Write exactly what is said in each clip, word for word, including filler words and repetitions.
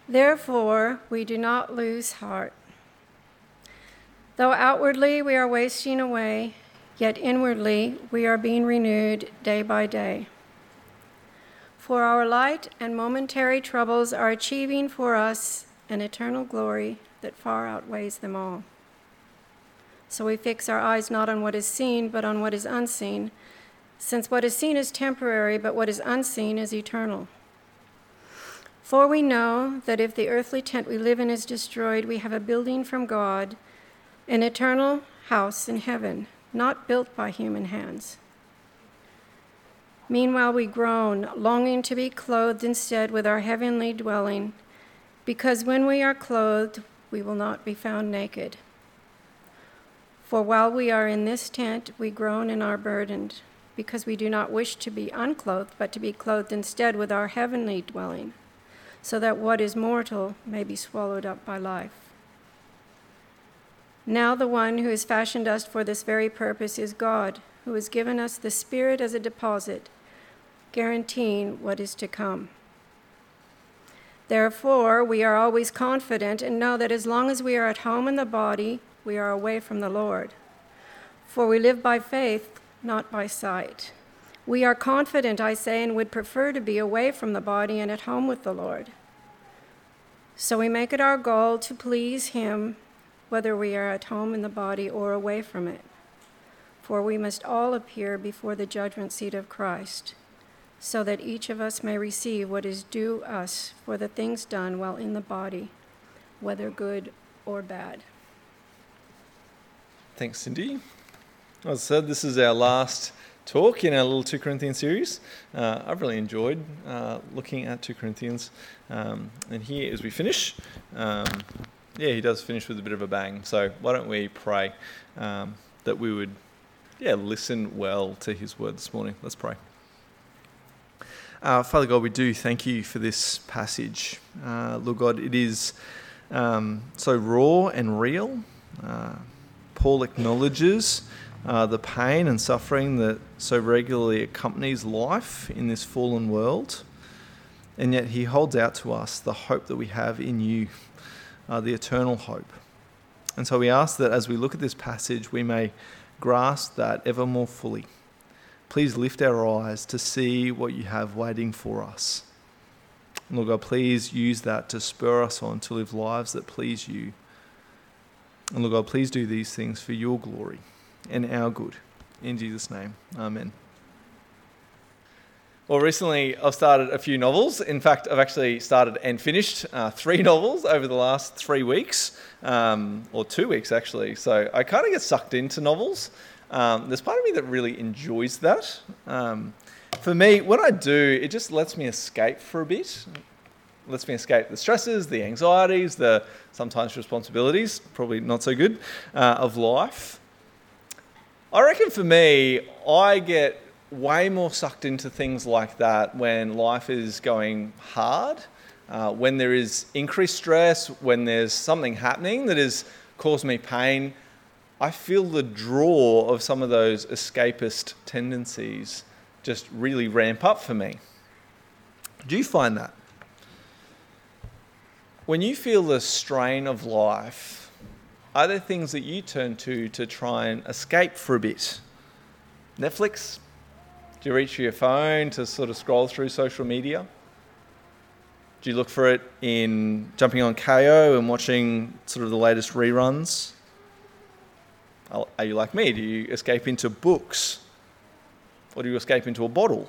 Therefore, we do not lose heart. Though outwardly we are wasting away, yet inwardly we are being renewed day by day. For our light and momentary troubles are achieving for us an eternal glory that far outweighs them all. So we fix our eyes not on what is seen, but on what is unseen, since what is seen is temporary, but what is unseen is eternal. For we know that if the earthly tent we live in is destroyed, we have a building from God, an eternal house in heaven, not built by human hands. Meanwhile we groan, longing to be clothed instead with our heavenly dwelling, because when we are clothed, we will not be found naked. For while we are in this tent, we groan and are burdened, because we do not wish to be unclothed, but to be clothed instead with our heavenly dwelling, so that what is mortal may be swallowed up by life. Now the one who has fashioned us for this very purpose is God, who has given us the Spirit as a deposit, guaranteeing what is to come. Therefore, we are always confident and know that as long as we are at home in the body, we are away from the Lord. For we live by faith, not by sight. We are confident, I say, and would prefer to be away from the body and at home with the Lord. So we make it our goal to please him, whether we are at home in the body or away from it. For we must all appear before the judgment seat of Christ, so that each of us may receive what is due us for the things done while in the body, whether good or bad. Thanks, Cindy. As I said, this is our last talk in our little Second Corinthians series. Uh, I've really enjoyed uh, looking at Second Corinthians. Um, and here, as we finish, um, yeah, he does finish with a bit of a bang. So why don't we pray um, that we would, yeah, listen well to his word this morning. Let's pray. Uh, Father God, we do thank you for this passage. Uh, Lord God, it is um, so raw and real. Uh, Paul acknowledges uh, the pain and suffering that so regularly accompanies life in this fallen world, and yet he holds out to us the hope that we have in you, uh, the eternal hope. And so we ask that as we look at this passage, we may grasp that ever more fully. Please lift our eyes to see what you have waiting for us. And Lord God, please use that to spur us on to live lives that please you. And Lord God, please do these things for your glory and our good. In Jesus' name, amen. Well, recently I've started a few novels. In fact, I've actually started and finished uh, three novels over the last three weeks, um, or two weeks actually. So I kind of get sucked into novels. Um, there's part of me that really enjoys that. Um, for me, when I do, it just lets me escape for a bit. Lets me escape the stresses, the anxieties, the sometimes responsibilities, probably not so good, uh, of life. I reckon for me, I get way more sucked into things like that when life is going hard, uh, when there is increased stress, when there's something happening that has caused me pain. I feel the draw of some of those escapist tendencies just really ramp up for me. Do you find that? When you feel the strain of life, are there things that you turn to to try and escape for a bit? Netflix? Do you reach for your phone to sort of scroll through social media? Do you look for it in jumping on K O and watching sort of the latest reruns? Are you like me? Do you escape into books? Or do you escape into a bottle?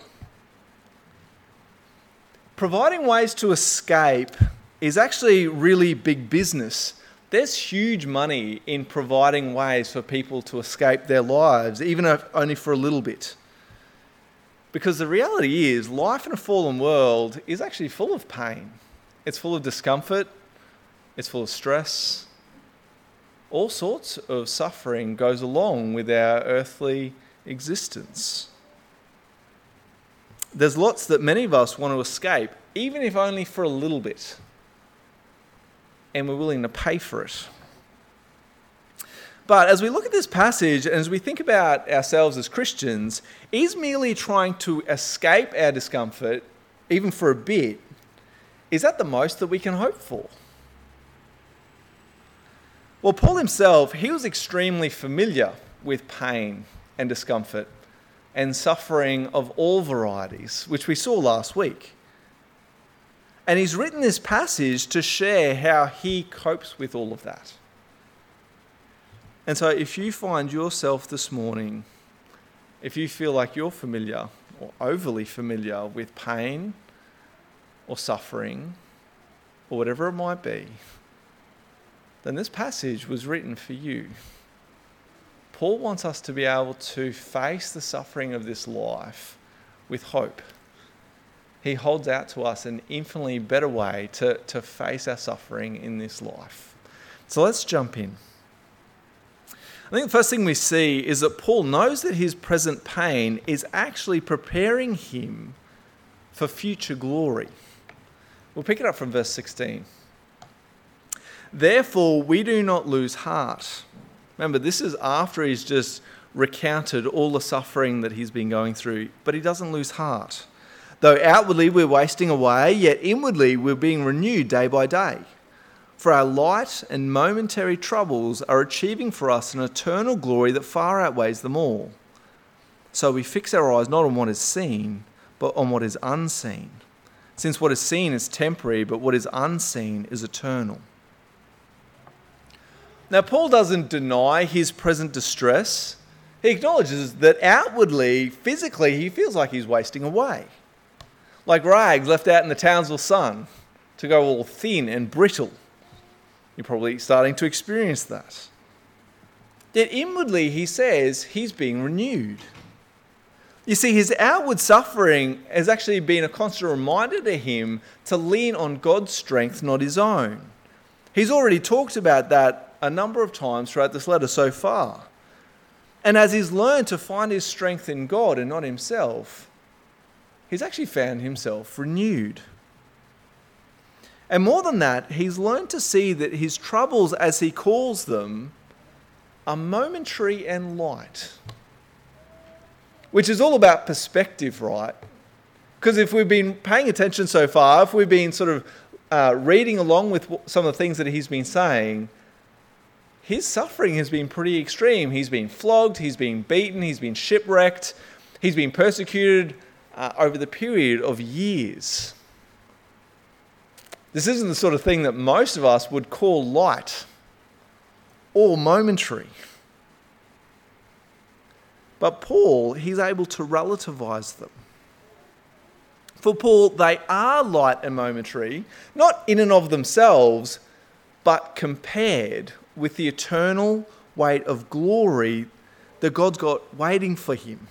Providing ways to escape is actually really big business. There's huge money in providing ways for people to escape their lives, even if only for a little bit. Because the reality is, life in a fallen world is actually full of pain. It's full of discomfort. It's full of stress. All sorts of suffering goes along with our earthly existence. There's lots that many of us want to escape, even if only for a little bit. And we're willing to pay for it. But as we look at this passage, and as we think about ourselves as Christians, is merely trying to escape our discomfort, even for a bit, is that the most that we can hope for? Well, Paul himself, he was extremely familiar with pain and discomfort and suffering of all varieties, which we saw last week. And he's written this passage to share how he copes with all of that. And so if you find yourself this morning, if you feel like you're familiar or overly familiar with pain or suffering or whatever it might be, then this passage was written for you. Paul wants us to be able to face the suffering of this life with hope. He holds out to us an infinitely better way to, to face our suffering in this life. So let's jump in. I think the first thing we see is that Paul knows that his present pain is actually preparing him for future glory. We'll pick it up from verse sixteen. Therefore, we do not lose heart. Remember, this is after he's just recounted all the suffering that he's been going through, but he doesn't lose heart. Though outwardly we're wasting away, yet inwardly we're being renewed day by day. For our light and momentary troubles are achieving for us an eternal glory that far outweighs them all. So we fix our eyes not on what is seen, but on what is unseen. Since what is seen is temporary, but what is unseen is eternal. Now, Paul doesn't deny his present distress. He acknowledges that outwardly, physically, he feels like he's wasting away. Like rags left out in the Townsville sun to go all thin and brittle. You're probably starting to experience that. Yet inwardly, he says he's being renewed. You see, his outward suffering has actually been a constant reminder to him to lean on God's strength, not his own. He's already talked about that a number of times throughout this letter so far. And as he's learned to find his strength in God and not himself, he's actually found himself renewed. And more than that, he's learned to see that his troubles, as he calls them, are momentary and light. Which is all about perspective, right? Because if we've been paying attention so far, if we've been sort of uh, reading along with some of the things that he's been saying, his suffering has been pretty extreme. He's been flogged, he's been beaten, he's been shipwrecked, he's been persecuted uh, over the period of years. This isn't the sort of thing that most of us would call light or momentary. But Paul, he's able to relativize them. For Paul, they are light and momentary, not in and of themselves, but compared with the eternal weight of glory that God's got waiting for him.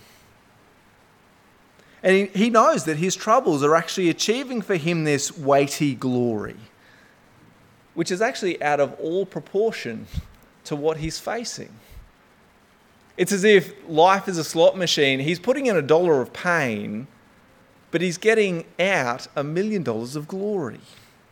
And he, he knows that his troubles are actually achieving for him this weighty glory, which is actually out of all proportion to what he's facing. It's as if life is a slot machine. He's putting in a dollar of pain, but he's getting out a million dollars of glory.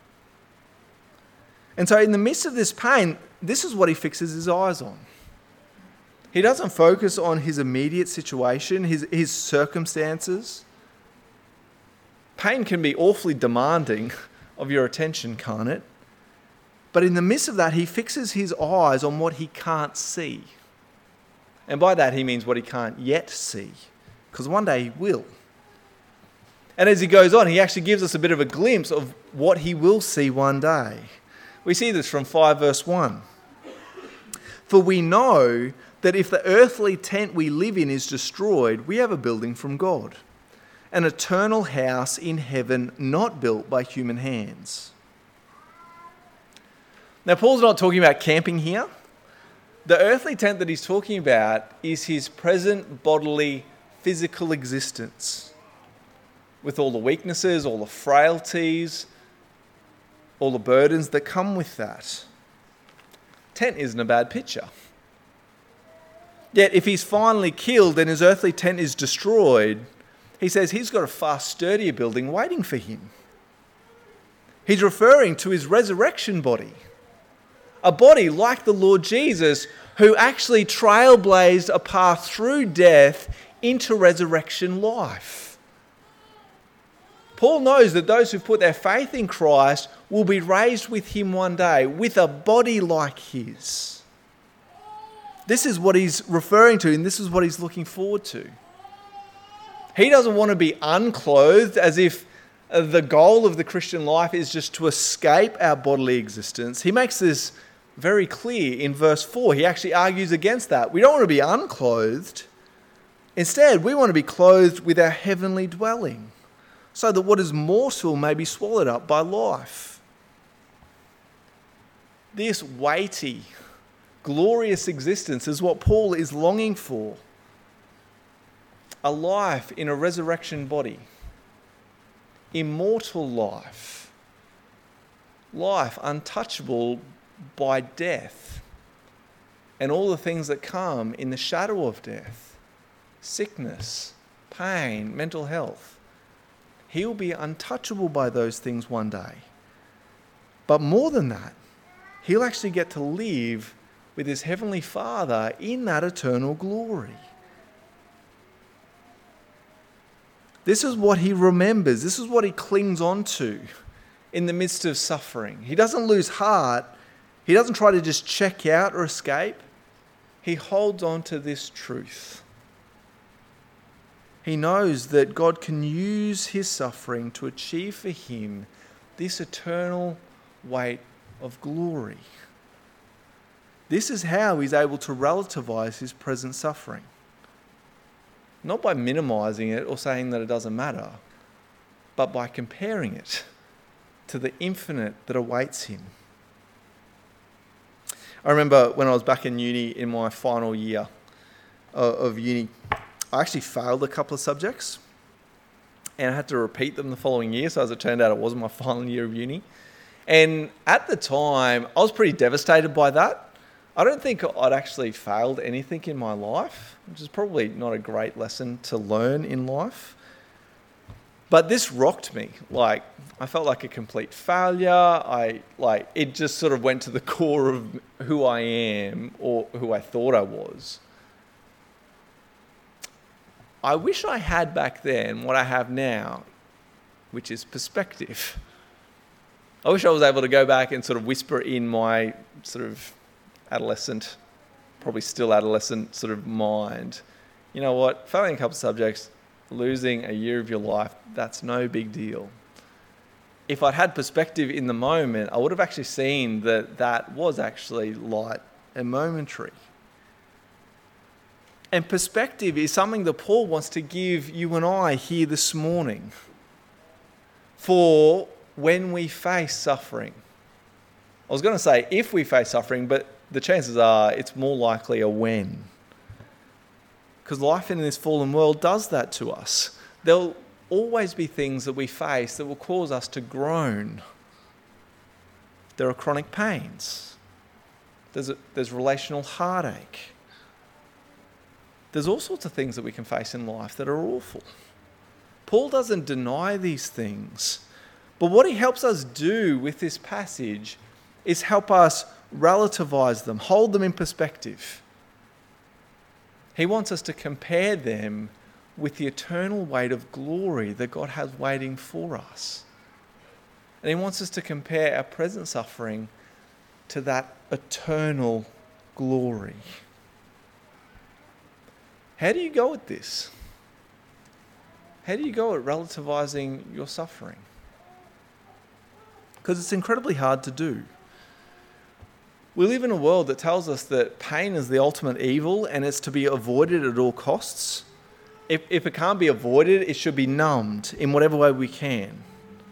And so in the midst of this pain, this is what he fixes his eyes on. He doesn't focus on his immediate situation, his, his circumstances. Pain can be awfully demanding of your attention, can't it? But in the midst of that, he fixes his eyes on what he can't see. And by that, he means what he can't yet see, because one day he will. And as he goes on, he actually gives us a bit of a glimpse of what he will see one day. We see this from five verse one. For we know that if the earthly tent we live in is destroyed, we have a building from God, an eternal house in heaven not built by human hands. Now, Paul's not talking about camping here. The earthly tent that he's talking about is his present bodily, physical existence, with all the weaknesses, all the frailties, all the burdens that come with that. Tent isn't a bad picture. Yet if he's finally killed and his earthly tent is destroyed, he says he's got a far sturdier building waiting for him. He's referring to his resurrection body. A body like the Lord Jesus, who actually trailblazed a path through death into resurrection life. Paul knows that those who put their faith in Christ will be raised with him one day, with a body like his. This is what he's referring to, and this is what he's looking forward to. He doesn't want to be unclothed, as if the goal of the Christian life is just to escape our bodily existence. He makes this very clear in verse four. He actually argues against that. We don't want to be unclothed. Instead, we want to be clothed with our heavenly dwelling, so that what is mortal may be swallowed up by life. This weighty, glorious existence is what Paul is longing for. A life in a resurrection body. Immortal life. Life untouchable by death and all the things that come in the shadow of death. Sickness, pain, mental health. He will be untouchable by those things one day. But more than that, he'll actually get to live with his heavenly Father in that eternal glory. This is what he remembers. This is what he clings on to in the midst of suffering. He doesn't lose heart. He doesn't try to just check out or escape. He holds on to this truth. He knows that God can use his suffering to achieve for him this eternal weight of glory. This is how he's able to relativize his present suffering. Not by minimizing it or saying that it doesn't matter, but by comparing it to the infinite that awaits him. I remember when I was back in uni in my final year of uni, I actually failed a couple of subjects and I had to repeat them the following year. So as it turned out, it wasn't my final year of uni. And at the time, I was pretty devastated by that. I don't think I'd actually failed anything in my life, which is probably not a great lesson to learn in life. But this rocked me. Like, I felt like a complete failure. I like it just sort of went to the core of who I am or who I thought I was. I wish I had back then what I have now, which is perspective. I wish I was able to go back and sort of whisper in my sort of adolescent, probably still adolescent sort of mind, you know what, failing a couple of subjects, losing a year of your life, that's no big deal. If I'd had perspective in the moment, I would have actually seen that that was actually light and momentary. And perspective is something that Paul wants to give you and I here this morning for when we face suffering. I was going to say if we face suffering, but the chances are it's more likely a when. Because life in this fallen world does that to us. There'll always be things that we face that will cause us to groan. There are chronic pains. There's, a, there's relational heartache. There's all sorts of things that we can face in life that are awful. Paul doesn't deny these things. But what he helps us do with this passage is help us relativize them, hold them in perspective. He wants us to compare them with the eternal weight of glory that God has waiting for us. And he wants us to compare our present suffering to that eternal glory. How do you go at this? How do you go at relativizing your suffering? Because it's incredibly hard to do. We live in a world that tells us that pain is the ultimate evil and it's to be avoided at all costs. If, if it can't be avoided, it should be numbed in whatever way we can.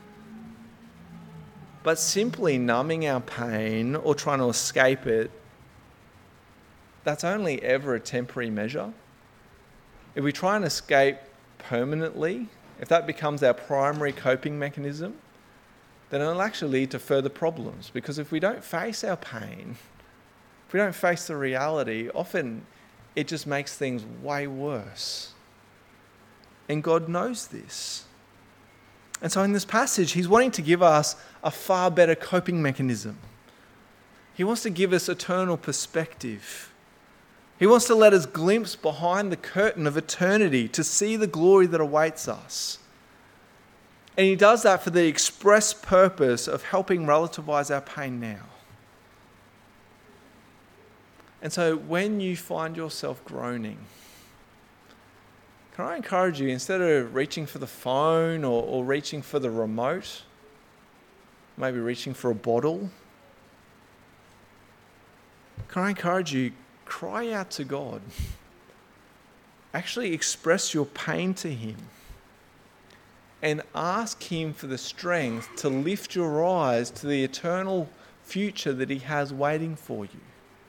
But simply numbing our pain or trying to escape it, that's only ever a temporary measure. If we try and escape permanently, if that becomes our primary coping mechanism, then it'll actually lead to further problems. Because if we don't face our pain, if we don't face the reality, often it just makes things way worse. And God knows this. And so in this passage, he's wanting to give us a far better coping mechanism. He wants to give us eternal perspective. He wants to let us glimpse behind the curtain of eternity to see the glory that awaits us. And he does that for the express purpose of helping relativize our pain now. And so when you find yourself groaning, can I encourage you, instead of reaching for the phone or, or reaching for the remote, maybe reaching for a bottle, can I encourage you, cry out to God. Actually express your pain to him and ask him for the strength to lift your eyes to the eternal future that he has waiting for you.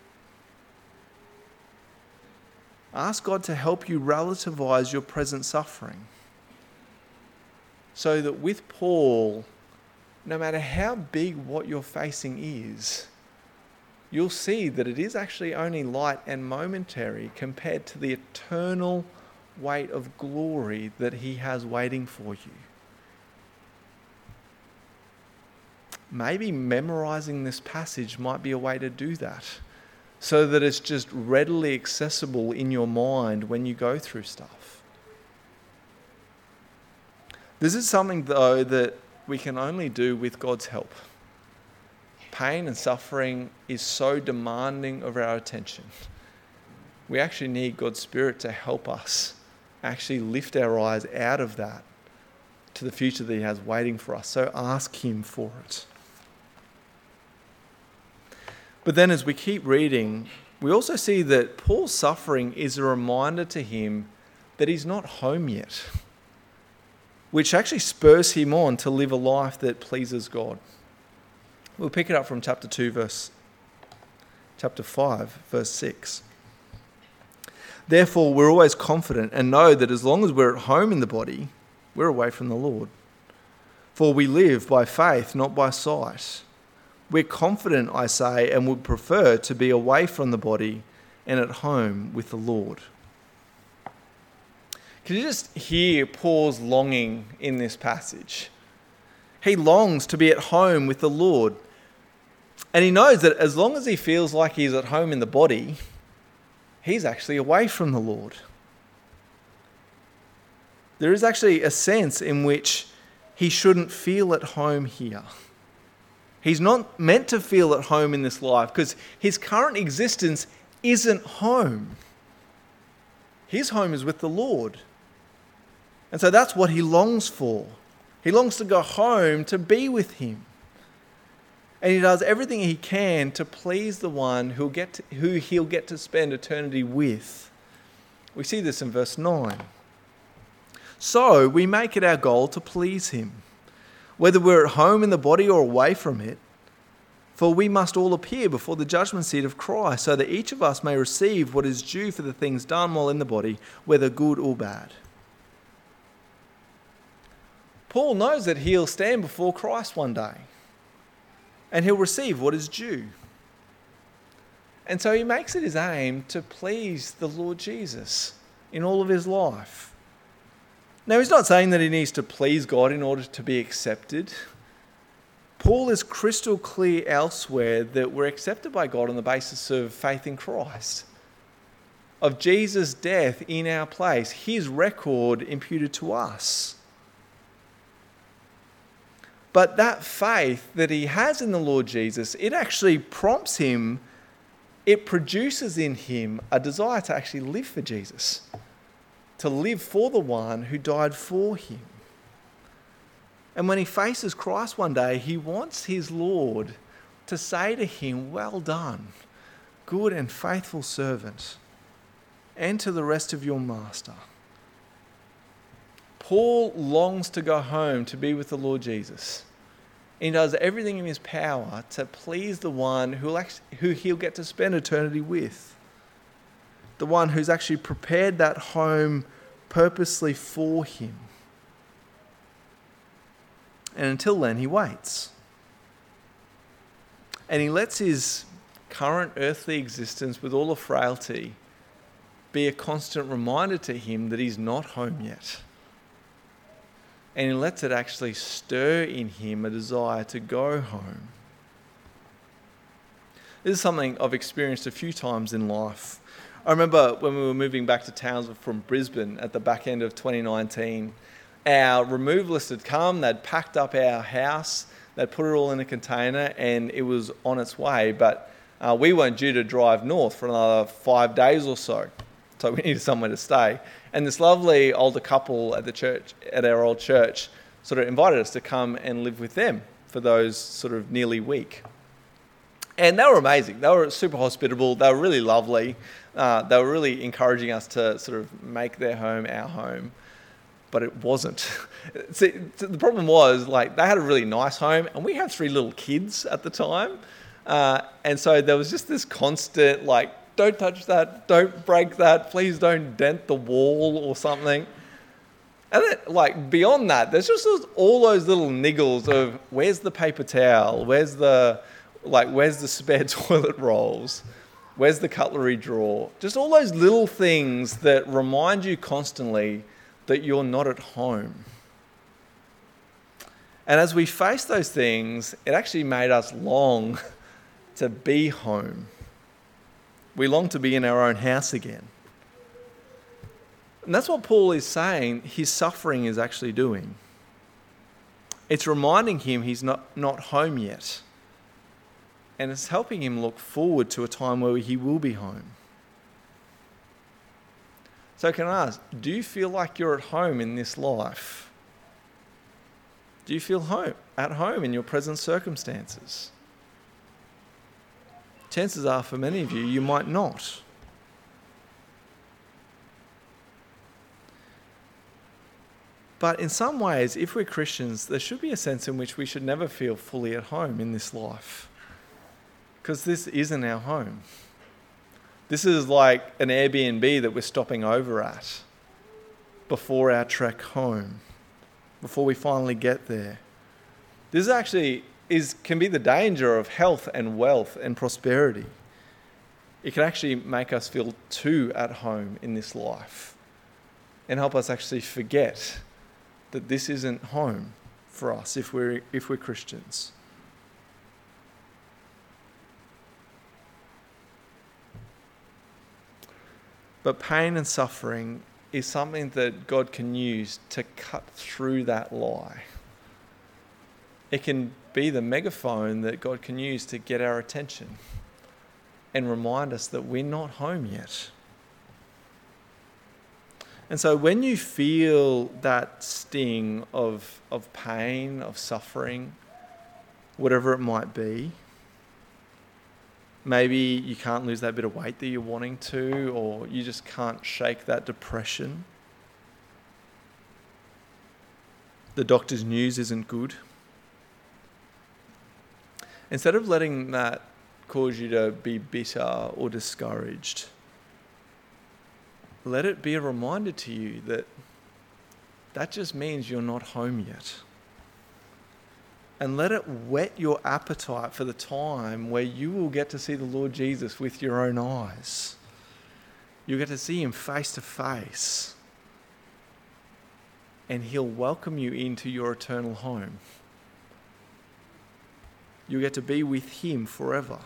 Ask God to help you relativize your present suffering so that with Paul, no matter how big what you're facing is, you'll see that it is actually only light and momentary compared to the eternal weight of glory that he has waiting for you. Maybe memorizing this passage might be a way to do that, so that it's just readily accessible in your mind when you go through stuff. This is something, though, that we can only do with God's help. Pain and suffering is so demanding of our attention. We actually need God's Spirit to help us actually lift our eyes out of that to the future that he has waiting for us. So ask him for it. But then as we keep reading, we also see that Paul's suffering is a reminder to him that he's not home yet, which actually spurs him on to live a life that pleases God. We'll pick it up from chapter two, verse, chapter five, verse six. Therefore, we're always confident and know that as long as we're at home in the body, we're away from the Lord. For we live by faith, not by sight. We're confident, I say, and would prefer to be away from the body and at home with the Lord. Can you just hear Paul's longing in this passage? He longs to be at home with the Lord. And he knows that as long as he feels like he's at home in the body, he's actually away from the Lord. There is actually a sense in which he shouldn't feel at home here. He's not meant to feel at home in this life because his current existence isn't home. His home is with the Lord. And so that's what he longs for. He longs to go home to be with him. And he does everything he can to please the one who'll get to, who he'll get to spend eternity with. We see this in verse nine. So we make it our goal to please him, whether we're at home in the body or away from it. For we must all appear before the judgment seat of Christ, so that each of us may receive what is due for the things done while in the body, whether good or bad. Paul knows that he'll stand before Christ one day, and he'll receive what is due. And so he makes it his aim to please the Lord Jesus in all of his life. Now, he's not saying that he needs to please God in order to be accepted. Paul is crystal clear elsewhere that we're accepted by God on the basis of faith in Christ, of Jesus' death in our place, his record imputed to us. But that faith that he has in the Lord Jesus, it actually prompts him, it produces in him a desire to actually live for Jesus, to live for the one who died for him. And when he faces Christ one day, he wants his Lord to say to him, well done, good and faithful servant, and to the rest of your master. Paul longs to go home to be with the Lord Jesus. He does everything in his power to please the one who'll actually, who he'll get to spend eternity with. The one who's actually prepared that home purposely for him. And until then, he waits. And he lets his current earthly existence with all the frailty be a constant reminder to him that he's not home yet. And he lets it actually stir in him a desire to go home. This is something I've experienced a few times in life. I remember when we were moving back to Townsville from Brisbane at the back end of twenty nineteen, our removalists had come, they'd packed up our house, they'd put it all in a container, and it was on its way. But uh, we weren't due to drive north for another five days or so. So we needed somewhere to stay. And this lovely older couple at the church, at our old church, sort of invited us to come and live with them for those sort of nearly week. And they were amazing. They were super hospitable. They were really lovely. Uh, they were really encouraging us to sort of make their home our home. But it wasn't. See, the problem was, like, they had a really nice home, and we had three little kids at the time. Uh, and so there was just this constant, like, don't touch that, don't break that, please don't dent the wall or something. And then, like, beyond that, there's just those, all those little niggles of where's the paper towel, where's the, like, where's the spare toilet rolls, where's the cutlery drawer? Just all those little things that remind you constantly that you're not at home. And as we face those things, it actually made us long to be home. We long to be in our own house again. And that's what Paul is saying his suffering is actually doing. It's reminding him he's not, not home yet. And it's helping him look forward to a time where he will be home. So can I ask, do you feel like you're at home in this life? Do you feel home, at home in your present circumstances? Chances are for many of you, you might not. But in some ways, if we're Christians, there should be a sense in which we should never feel fully at home in this life. Because this isn't our home. This is like an Airbnb that we're stopping over at before our trek home, before we finally get there. This actually is can be the danger of health and wealth and prosperity. It can actually make us feel too at home in this life and help us actually forget that this isn't home for us if we're if we're Christians. But pain and suffering is something that God can use to cut through that lie. It can be the megaphone that God can use to get our attention and remind us that we're not home yet. And so when you feel that sting of, of pain, of suffering, whatever it might be, maybe you can't lose that bit of weight that you're wanting to, or you just can't shake that depression. The doctor's news isn't good. Instead of letting that cause you to be bitter or discouraged, let it be a reminder to you that that just means you're not home yet. And let it whet your appetite for the time where you will get to see the Lord Jesus with your own eyes. You'll get to see him face to face. And he'll welcome you into your eternal home. You'll get to be with him forever.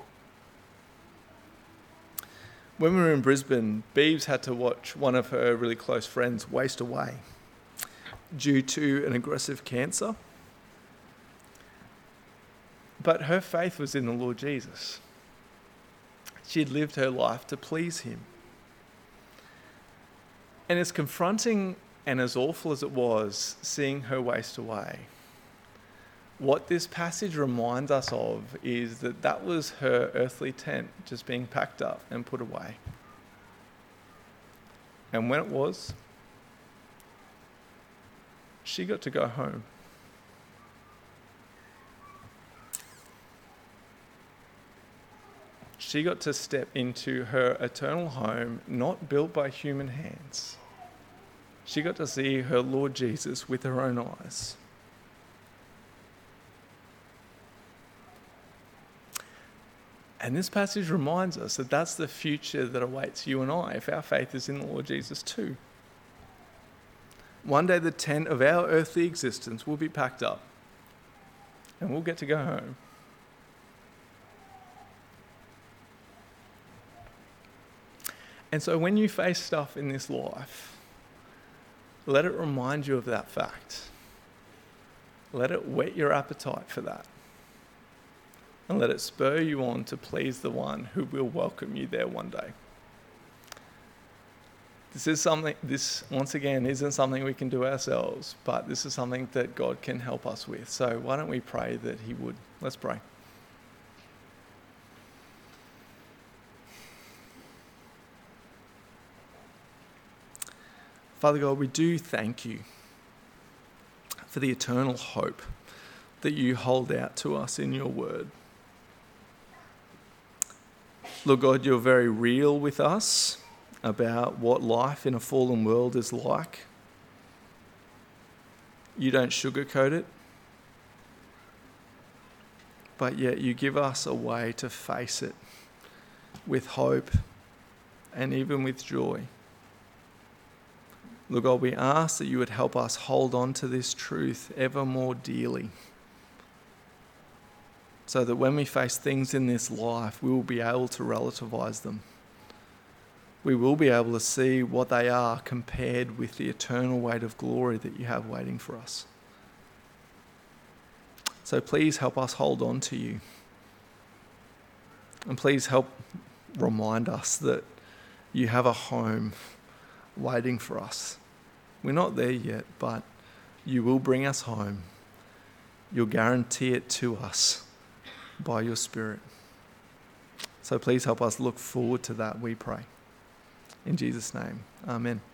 When we were in Brisbane, Beebs had to watch one of her really close friends waste away due to an aggressive cancer. But her faith was in the Lord Jesus. She had lived her life to please him. And as confronting and as awful as it was seeing her waste away, what this passage reminds us of is that that was her earthly tent just being packed up and put away. And when it was, she got to go home. She got to step into her eternal home, not built by human hands. She got to see her Lord Jesus with her own eyes. And this passage reminds us that that's the future that awaits you and I if our faith is in the Lord Jesus too. One day the tent of our earthly existence will be packed up and we'll get to go home. And so when you face stuff in this life, let it remind you of that fact. Let it whet your appetite for that. And let it spur you on to please the one who will welcome you there one day. This is something, this once again isn't something we can do ourselves, but this is something that God can help us with. So why don't we pray that he would? Let's pray. Father God, we do thank you for the eternal hope that you hold out to us in your word. Lord God, you're very real with us about what life in a fallen world is like. You don't sugarcoat it, but yet you give us a way to face it with hope and even with joy. Lord God, we ask that you would help us hold on to this truth ever more dearly, so that when we face things in this life, we will be able to relativize them. We will be able to see what they are compared with the eternal weight of glory that you have waiting for us. So please help us hold on to you. And please help remind us that you have a home waiting for us. We're not there yet, but you will bring us home. You'll guarantee it to us by your Spirit. So please help us look forward to that, we pray. In Jesus' name, amen.